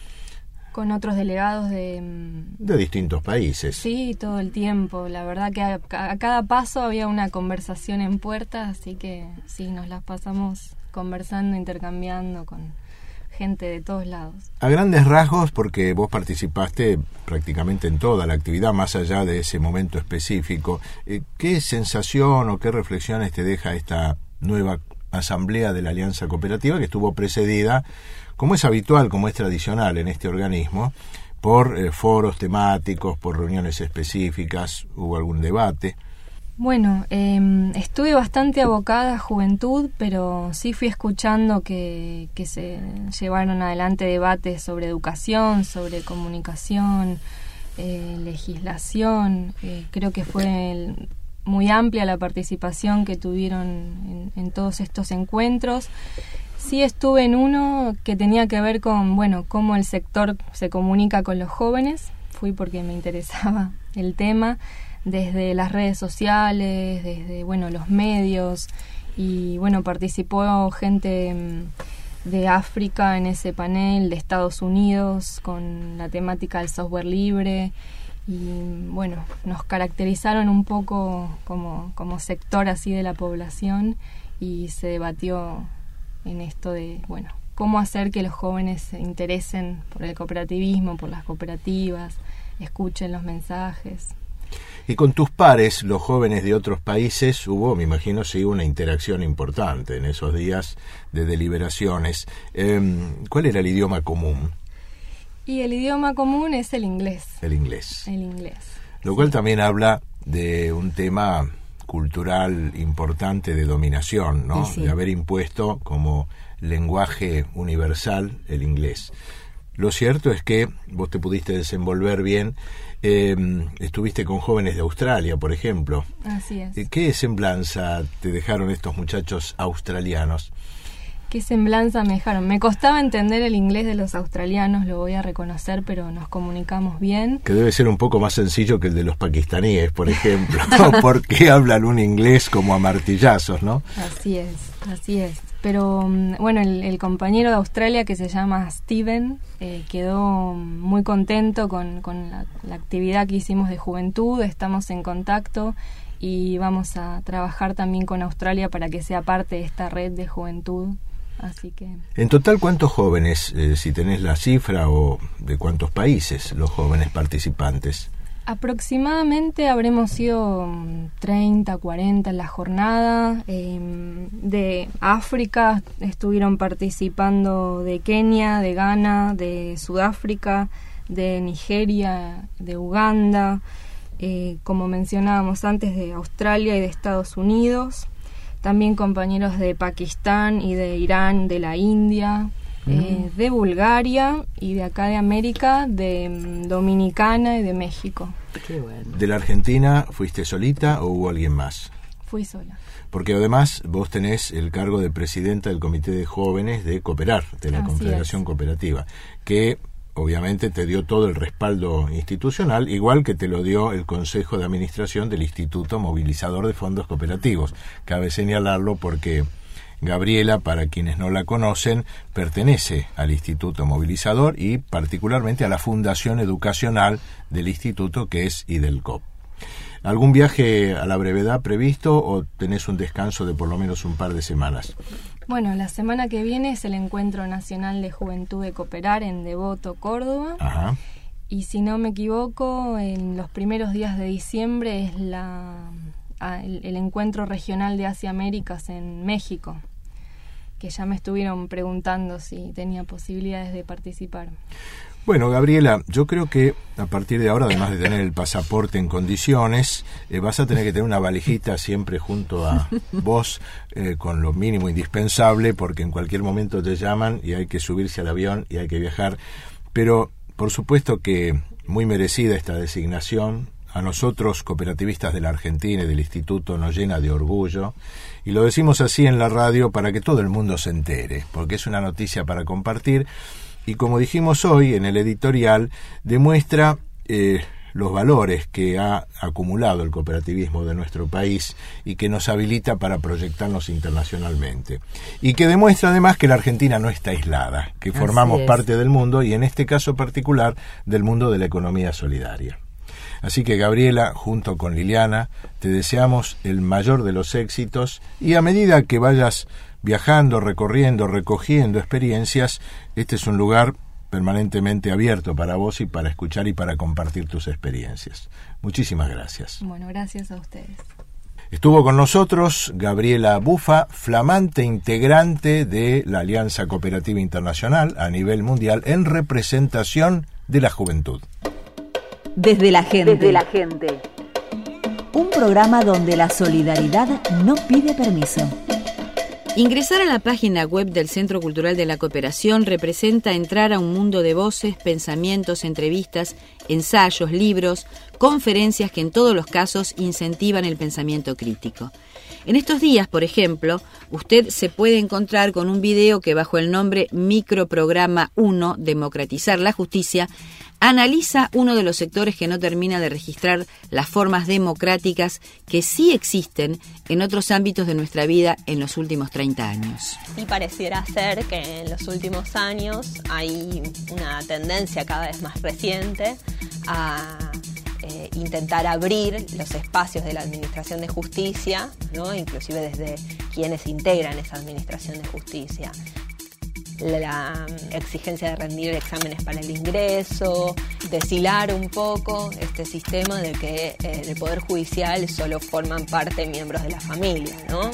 Con otros delegados de... De distintos países. Sí, todo el tiempo. La verdad que a, a cada paso había una conversación en puerta, así que sí, nos las pasamos conversando, intercambiando con gente de todos lados. A grandes rasgos, porque vos participaste prácticamente en toda la actividad, más allá de ese momento específico, eh, ¿qué sensación o qué reflexiones te deja esta nueva asamblea de la Alianza Cooperativa, que estuvo precedida, como es habitual, como es tradicional en este organismo, por eh, foros temáticos, por reuniones específicas? ¿Hubo algún debate? Bueno, eh, estuve bastante abocada a juventud, pero sí fui escuchando que, que se llevaron adelante debates sobre educación, sobre comunicación, eh, legislación. Eh, creo que fue el, muy amplia la participación que tuvieron en, en todos estos encuentros. Sí estuve en uno que tenía que ver con, bueno, cómo el sector se comunica con los jóvenes. Fui porque me interesaba el tema, desde las redes sociales, desde, bueno, los medios, y bueno, participó gente de África en ese panel, de Estados Unidos, con la temática del software libre, y bueno, nos caracterizaron un poco como, como sector así de la población, y se debatió en esto de, bueno, cómo hacer que los jóvenes se interesen por el cooperativismo, por las cooperativas, escuchen los mensajes. Y con tus pares, los jóvenes de otros países, hubo, me imagino, sí, una interacción importante en esos días de deliberaciones. Eh, ¿Cuál era el idioma común? Y el idioma común es el inglés. El inglés. El inglés. Lo cual también habla de un tema cultural importante de dominación, ¿no? Sí. De haber impuesto como lenguaje universal el inglés. Lo cierto es que vos te pudiste desenvolver bien. Eh, estuviste con jóvenes de Australia, por ejemplo. Así es. ¿Qué semblanza te dejaron estos muchachos australianos? ¿Qué semblanza me dejaron? Me costaba entender el inglés de los australianos, lo voy a reconocer, pero nos comunicamos bien. Que debe ser un poco más sencillo que el de los pakistaníes, por ejemplo. Porque hablan un inglés como a martillazos, ¿no? Así es, así es. Pero bueno, el, el compañero de Australia, que se llama Steven, eh, quedó muy contento con, con la, la actividad que hicimos de juventud. Estamos en contacto y vamos a trabajar también con Australia para que sea parte de esta red de juventud. Así que... En total, ¿cuántos jóvenes, eh, si tenés la cifra, o de cuántos países los jóvenes participantes? Aproximadamente habremos sido treinta, cuarenta en la jornada. Eh, de África estuvieron participando de Kenia, de Ghana, de Sudáfrica, de Nigeria, de Uganda, eh, como mencionábamos antes, de Australia y de Estados Unidos. También compañeros de Pakistán y de Irán, de la India, eh, de Bulgaria y de acá de América, de um, Dominicana y de México. Qué bueno. ¿De la Argentina fuiste solita o hubo alguien más? Fui sola. Porque además vos tenés el cargo de presidenta del Comité de Jóvenes de Cooperar, de la Así Confederación es. Cooperativa, que obviamente te dio todo el respaldo institucional, igual que te lo dio el Consejo de Administración del Instituto Movilizador de Fondos Cooperativos. Cabe señalarlo porque Gabriela, para quienes no la conocen, pertenece al Instituto Movilizador y particularmente a la Fundación Educacional del Instituto, que es IDELCOP. ¿Algún viaje a la brevedad previsto o tenés un descanso de por lo menos un par de semanas? Bueno, la semana que viene es el Encuentro Nacional de Juventud de Cooperar en Devoto, Córdoba. Ajá. Y si no me equivoco, en los primeros días de diciembre es la, el, el Encuentro Regional de Asia Américas en México, que ya me estuvieron preguntando si tenía posibilidades de participar. Bueno, Gabriela, yo creo que a partir de ahora, además de tener el pasaporte en condiciones, eh, vas a tener que tener una valijita siempre junto a vos, eh, con lo mínimo indispensable, porque en cualquier momento te llaman y hay que subirse al avión y hay que viajar. Pero, por supuesto que muy merecida esta designación. A nosotros, cooperativistas de la Argentina y del Instituto, nos llena de orgullo. Y lo decimos así en la radio para que todo el mundo se entere, porque es una noticia para compartir. Y como dijimos hoy en el editorial, demuestra eh, los valores que ha acumulado el cooperativismo de nuestro país y que nos habilita para proyectarnos internacionalmente. Y que demuestra además que la Argentina no está aislada, que formamos parte del mundo y en este caso particular del mundo de la economía solidaria. Así que, Gabriela, junto con Liliana, te deseamos el mayor de los éxitos y a medida que vayas viajando, recorriendo, recogiendo experiencias, este es un lugar permanentemente abierto para vos y para escuchar y para compartir tus experiencias. Muchísimas gracias. Bueno, gracias a ustedes. Estuvo con nosotros Gabriela Bufa, flamante integrante de la Alianza Cooperativa Internacional a nivel mundial en representación de la juventud. Desde la gente. Desde la gente. un programa donde la solidaridad no pide permiso. Ingresar a la página web del Centro Cultural de la Cooperación representa entrar a un mundo de voces, pensamientos, entrevistas, ensayos, libros, conferencias que en todos los casos incentivan el pensamiento crítico. En estos días, por ejemplo, usted se puede encontrar con un video que bajo el nombre Microprograma uno, Democratizar la Justicia, analiza uno de los sectores que no termina de registrar las formas democráticas que sí existen en otros ámbitos de nuestra vida en los últimos treinta años. Y pareciera ser que en los últimos años hay una tendencia cada vez más reciente a eh, intentar abrir los espacios de la Administración de Justicia, ¿no? Inclusive desde quienes integran esa Administración de Justicia. La exigencia de rendir exámenes para el ingreso, deshilar un poco este sistema de que eh, del Poder Judicial solo forman parte miembros de la familia, ¿no?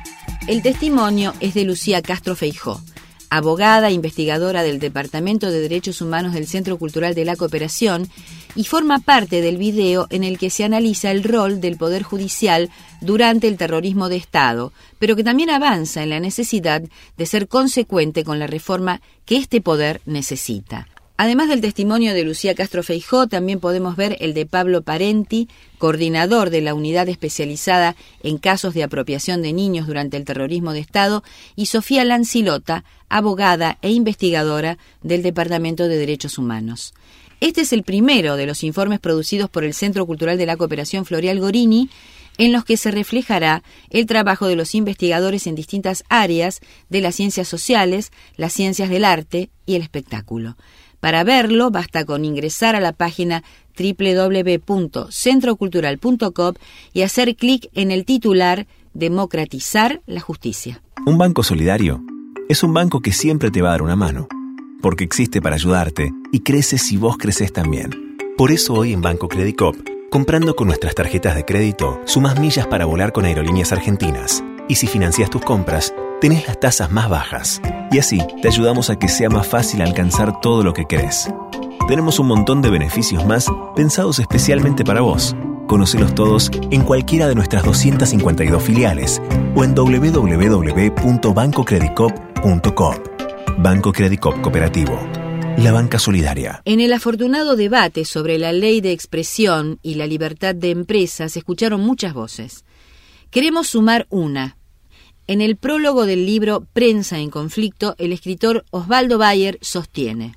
El testimonio es de Lucía Castro Feijó, abogada e investigadora del Departamento de Derechos Humanos del Centro Cultural de la Cooperación, y forma parte del video en el que se analiza el rol del Poder Judicial durante el terrorismo de Estado, pero que también avanza en la necesidad de ser consecuente con la reforma que este poder necesita. Además del testimonio de Lucía Castro Feijó, también podemos ver el de Pablo Parenti, coordinador de la unidad especializada en casos de apropiación de niños durante el terrorismo de Estado, y Sofía Lancilota, abogada e investigadora del Departamento de Derechos Humanos. Este es el primero de los informes producidos por el Centro Cultural de la Cooperación Floreal Gorini, en los que se reflejará el trabajo de los investigadores en distintas áreas de las ciencias sociales, las ciencias del arte y el espectáculo. Para verlo, basta con ingresar a la página doble u doble u doble u punto centro cultural punto com y hacer clic en el titular Democratizar la Justicia. Un banco solidario es un banco que siempre te va a dar una mano, porque existe para ayudarte y crece si vos creces también. Por eso hoy en Banco Credicop, comprando con nuestras tarjetas de crédito, sumás millas para volar con Aerolíneas Argentinas. Y si financias tus compras, tenés las tasas más bajas. Y así te ayudamos a que sea más fácil alcanzar todo lo que querés. Tenemos un montón de beneficios más pensados especialmente para vos. Conocelos todos en cualquiera de nuestras doscientas cincuenta y dos filiales o en doble u doble u doble u punto banco credicop punto com. Banco Credicop Cooperativo, la banca solidaria. En el afortunado debate sobre la ley de expresión y la libertad de empresa se escucharon muchas voces. Queremos sumar una. En el prólogo del libro Prensa en Conflicto, el escritor Osvaldo Bayer sostiene: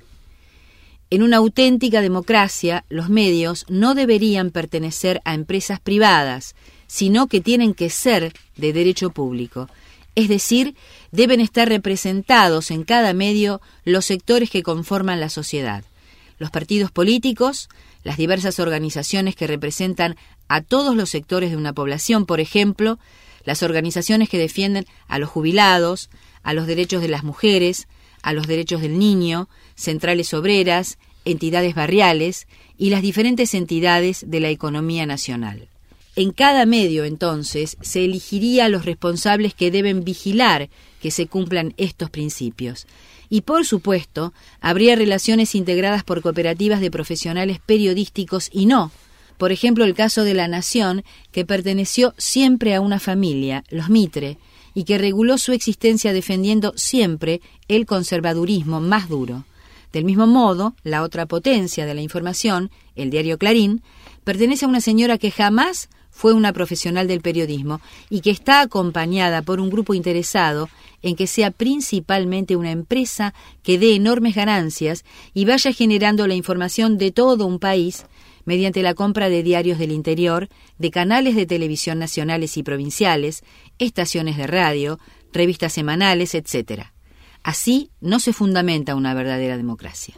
en una auténtica democracia, los medios no deberían pertenecer a empresas privadas, sino que tienen que ser de derecho público. Es decir, deben estar representados en cada medio los sectores que conforman la sociedad. Los partidos políticos, las diversas organizaciones que representan a todos los sectores de una población, por ejemplo, las organizaciones que defienden a los jubilados, a los derechos de las mujeres, a los derechos del niño, centrales obreras, entidades barriales y las diferentes entidades de la economía nacional. En cada medio, entonces, se elegiría a los responsables que deben vigilar que se cumplan estos principios. Y, por supuesto, habría relaciones integradas por cooperativas de profesionales periodísticos y no. Por ejemplo, el caso de La Nación, que perteneció siempre a una familia, los Mitre, y que reguló su existencia defendiendo siempre el conservadurismo más duro. Del mismo modo, la otra potencia de la información, el diario Clarín, pertenece a una señora que jamás fue una profesional del periodismo y que está acompañada por un grupo interesado en que sea principalmente una empresa que dé enormes ganancias y vaya generando la información de todo un país mediante la compra de diarios del interior, de canales de televisión nacionales y provinciales, estaciones de radio, revistas semanales, etcétera. Así no se fundamenta una verdadera democracia.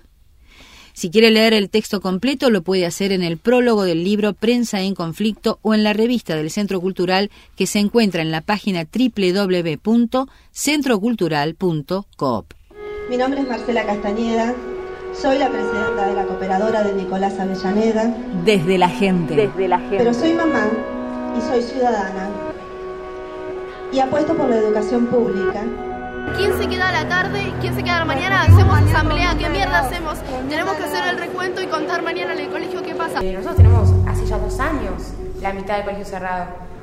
Si quiere leer el texto completo, lo puede hacer en el prólogo del libro Prensa en Conflicto o en la revista del Centro Cultural que se encuentra en la página doble u doble u doble u punto centro cultural punto coop. Mi nombre es Marcela Castañeda, soy la presidenta de la cooperadora de Nicolás Avellaneda. Desde la gente. Desde la gente. Pero soy mamá y soy ciudadana y apuesto por la educación pública. ¿Quién se queda a la tarde? ¿Quién se queda a la mañana? ¿Hacemos asamblea? ¿Qué mierda hacemos? Tenemos que hacer el recuento y contar mañana en el colegio qué pasa. Nosotros tenemos hace ya dos años la mitad del colegio cerrado.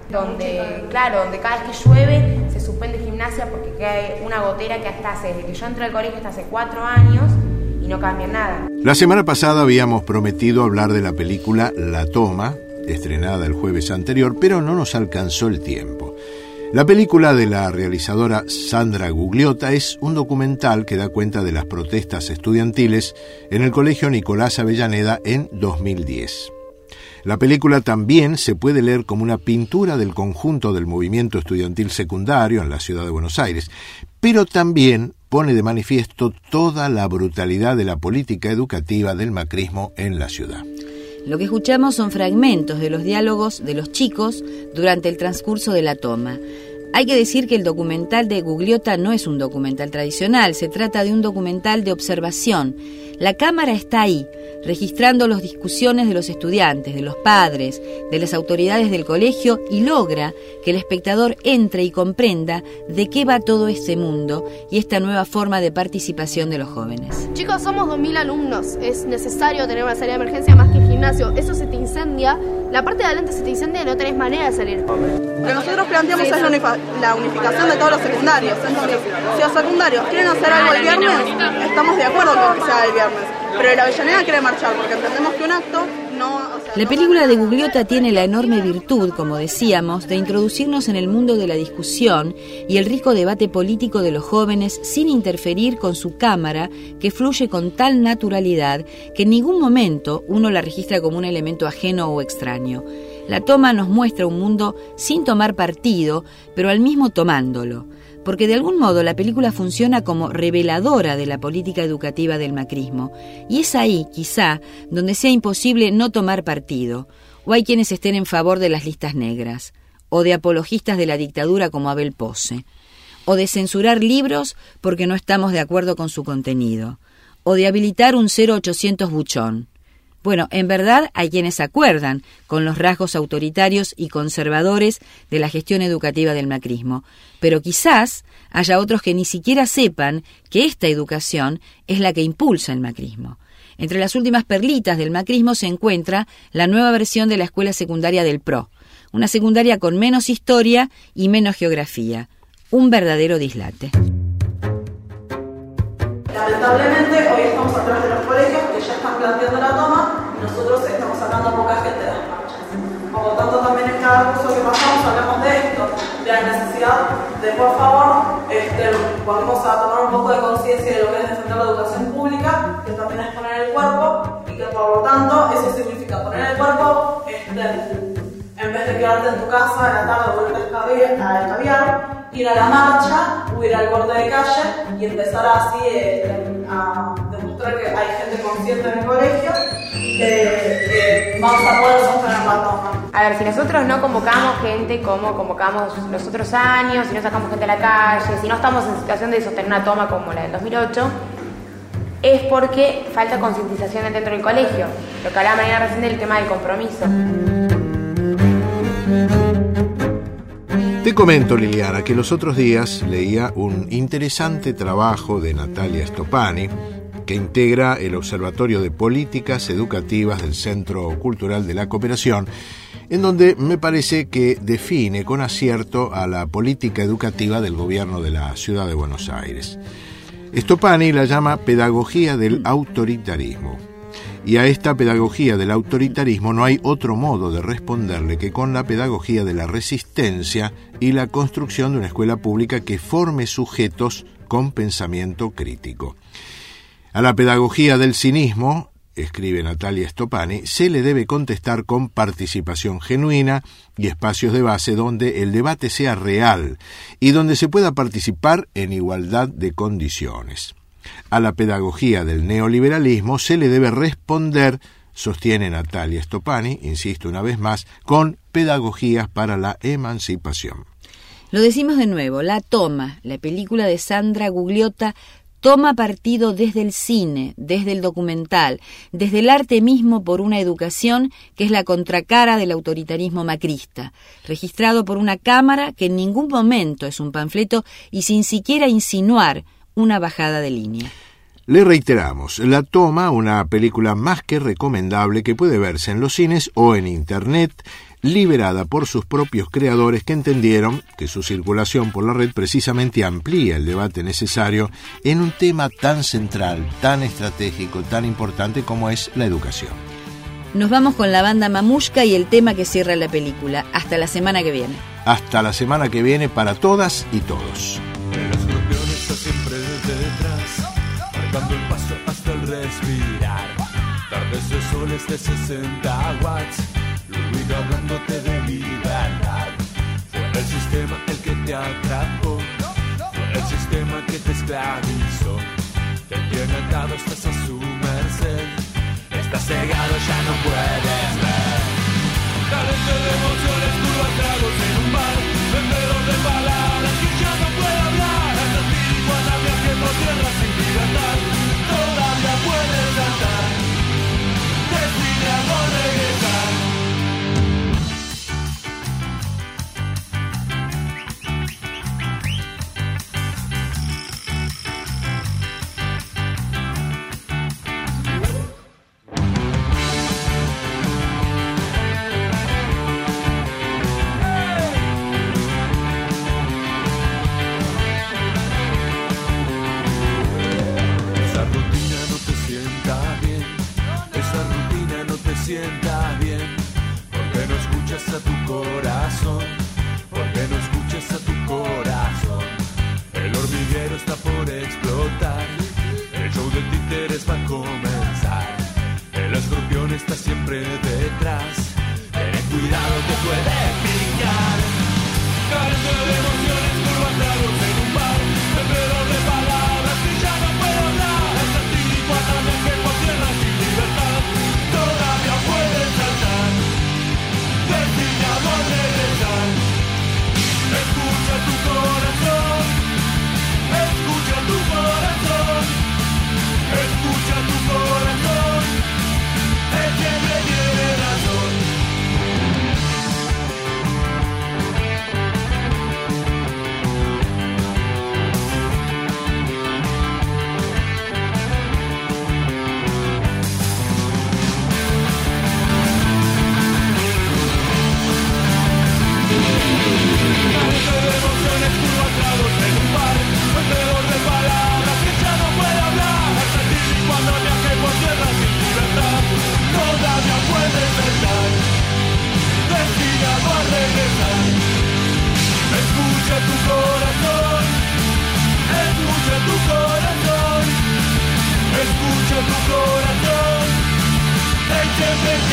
Donde, claro, donde cada vez que llueve se suspende gimnasia porque cae una gotera que hasta hace, desde que yo entré al colegio hasta hace cuatro años y no cambia nada. La semana pasada habíamos prometido hablar de la película La Toma, estrenada el jueves anterior, pero no nos alcanzó el tiempo. La película de la realizadora Sandra Gugliotta es un documental que da cuenta de las protestas estudiantiles en el Colegio Nicolás Avellaneda en dos mil diez. La película también se puede leer como una pintura del conjunto del movimiento estudiantil secundario en la ciudad de Buenos Aires, pero también pone de manifiesto toda la brutalidad de la política educativa del macrismo en la ciudad. Lo que escuchamos son fragmentos de los diálogos de los chicos durante el transcurso de La Toma. Hay que decir que el documental de Gugliotta no es un documental tradicional, se trata de un documental de observación. La cámara está ahí, registrando las discusiones de los estudiantes, de los padres, de las autoridades del colegio y logra que el espectador entre y comprenda de qué va todo este mundo y esta nueva forma de participación de los jóvenes. Chicos, somos dos mil alumnos. Es necesario tener una salida de emergencia más que el gimnasio. Eso se te incendia. La parte de adelante se te incendia y no tenés manera de salir. Lo que nosotros planteamos sí, es la, unifa- la unificación de todos los secundarios. Entonces, si los secundarios quieren hacer algo el viernes, estamos de acuerdo con que sea el viernes. Pero el Avellaneda quiere marchar porque entendemos que un acto no... O sea, la película de Gugliotta tiene la enorme virtud, como decíamos, de introducirnos en el mundo de la discusión y el rico debate político de los jóvenes sin interferir con su cámara, que fluye con tal naturalidad que en ningún momento uno la registra como un elemento ajeno o extraño. La Toma nos muestra un mundo sin tomar partido, pero al mismo tomándolo. Porque de algún modo la película funciona como reveladora de la política educativa del macrismo. Y es ahí, quizá, donde sea imposible no tomar partido. O hay quienes estén en favor de las listas negras, o de apologistas de la dictadura como Abel Pose, o de censurar libros porque no estamos de acuerdo con su contenido, o de habilitar un cero ochocientos buchón. Bueno, en verdad hay quienes acuerdan con los rasgos autoritarios y conservadores de la gestión educativa del macrismo, pero quizás haya otros que ni siquiera sepan que esta educación es la que impulsa el macrismo. Entre las últimas perlitas del macrismo se encuentra la nueva versión de la escuela secundaria del P R O, una secundaria con menos historia y menos geografía, un verdadero dislate. Lamentablemente hoy estamos atrás de los colegios que ya están planteando la toma y nosotros estamos sacando a poca gente de las marchas. Por lo tanto, también en cada curso que pasamos hablamos de esto, de la necesidad de, por favor, este, vamos a tomar un poco de conciencia de lo que es defender la educación pública, que también es poner el cuerpo y que por lo tanto eso significa poner el cuerpo este, en vez de quedarte en tu casa a la tarde vuelta a escabiar, ir a la marcha o ir al borde de calle y empezar así eh, a demostrar que hay gente consciente en el colegio y que eh, vamos a poder sostener la toma. A ver, si nosotros no convocamos gente como convocamos los otros años, si no sacamos gente a la calle, si no estamos en situación de sostener una toma como la del dos mil ocho, es porque falta concientización dentro del colegio. Lo que hablaba Mariana recién del tema del compromiso. Te comento, Liliana, que los otros días leía un interesante trabajo de Natalia Stopani, que integra el Observatorio de Políticas Educativas del Centro Cultural de la Cooperación, en donde me parece que define con acierto a la política educativa del gobierno de la ciudad de Buenos Aires. Stopani la llama pedagogía del autoritarismo. Y a esta pedagogía del autoritarismo no hay otro modo de responderle que con la pedagogía de la resistencia y la construcción de una escuela pública que forme sujetos con pensamiento crítico. A la pedagogía del cinismo, escribe Natalia Stopani, se le debe contestar con participación genuina y espacios de base donde el debate sea real y donde se pueda participar en igualdad de condiciones. A la pedagogía del neoliberalismo se le debe responder, sostiene Natalia Stopani, insisto una vez más, con pedagogías para la emancipación. Lo decimos de nuevo, La Toma, la película de Sandra Gugliotta, toma partido desde el cine, desde el documental, desde el arte mismo por una educación que es la contracara del autoritarismo macrista, registrado por una cámara que en ningún momento es un panfleto y sin siquiera insinuar una bajada de línea. Le reiteramos, La Toma, una película más que recomendable que puede verse en los cines o en internet, liberada por sus propios creadores que entendieron que su circulación por la red precisamente amplía el debate necesario en un tema tan central, tan estratégico, tan importante como es la educación. Nos vamos con la banda Mamushka y el tema que cierra la película. Hasta la semana que viene. Hasta la semana que viene para todas y todos. El escorpión está siempre detrás, marcando el paso hasta el respirar. Tardes de soles de sesenta watts, Ludwig hablándote de libertad. Fue el sistema el que te atrapó, fue el sistema que te esclavizó. Te tiene atado, estás a su merced, estás cegado, ya no puedes ver. Carente de emociones, curvas, tragos en un bar, vendedor de palabras que ya no puede hablar. Hasta ti cuando viaje por tierra sin libertad, todavía puedes cantar. Decide a no regresar. Sienta bien, porque no escuchas a tu corazón, porque no escuchas a tu corazón. El hormiguero está por explotar, el show de títeres va a comenzar. El escorpión está siempre detrás, ten cuidado que puede picar. Carente de emociones, curvas, tragos en un bar, vendedor de palabras que ya no puedo hablar. Hasta ti cuando viaje por tierra sin libertad, todavía puedes saltar, decide a no regresar. Escucha tu corazón, escucha tu corazón, escucha tu corazón, el que me tiene razón. Todavía puedes saltar, decide a no regresar. Escucha tu corazón, escucha tu corazón, escucha tu corazón, él siempre